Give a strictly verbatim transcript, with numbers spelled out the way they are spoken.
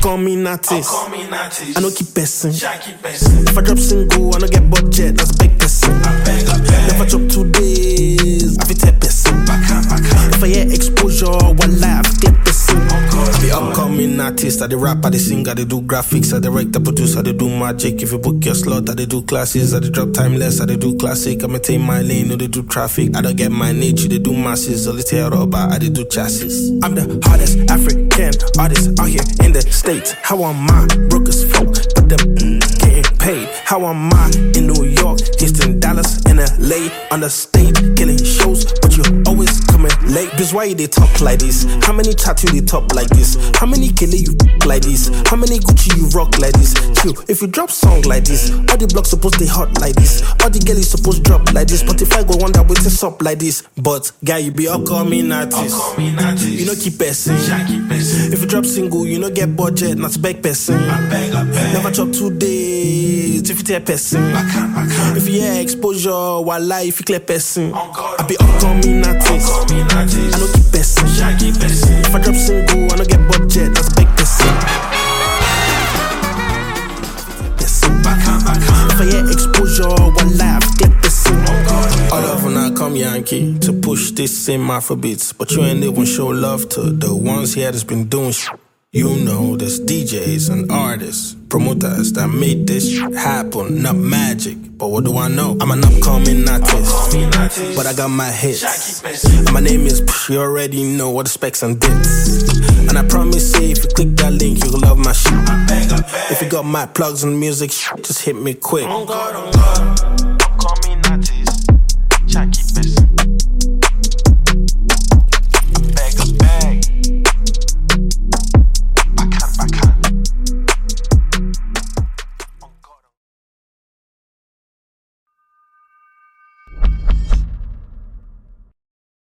call me Natis. I don't keep person. If I drop single, I don't get budget. That's a big person. Never drop two days, I be ten person. If I hear exposure, one life, get person. I be upcoming artist. I the rap, I the sing, I the do graphics, I direct, I produce, I the do magic. If you book your slot, I the do classes, I the drop timeless, I the do classic. I maintain my lane, no they do traffic. I don't get my niche, they do masses. All the tear rubber, I they do chassis. I'm the hardest African artist out here in the States. How am I broke as fuck, but them getting paid? How am I in New York, Houston, Dallas, in L A, on the stage, killing shows, but you always coming late? This why they talk like this? How many tattoo they talk like this? How many killer you like this? How many Gucci you rock like this? Chill, if you drop song like this, all the blocks supposed they hot like this, all the girls supposed drop like this. But if I go wonder wait to up like this, but guy you be upcoming artist, you know keep person. If you drop single, you know get budget, not spec person. Never drop two days, if you tell person. If you hear exposure, while life you clear person. I be upcoming artist, I know keep person. If I drop single, I know get budget, that's spec person. If I hear exposure, one life, get person. All of when I come Yankee to push this same alphabets, but you ain't even show love to the ones here that's been doing sh- You know, there's D Js and artists, promoters that made this sh- happen, not magic. But what do I know? I'm an upcoming artist, but I got my hits. And my name is Push, you already know what the specs and dits. And I promise you, if you click that link, you'll love my shit. If you got my plugs and music, sh- just hit me quick.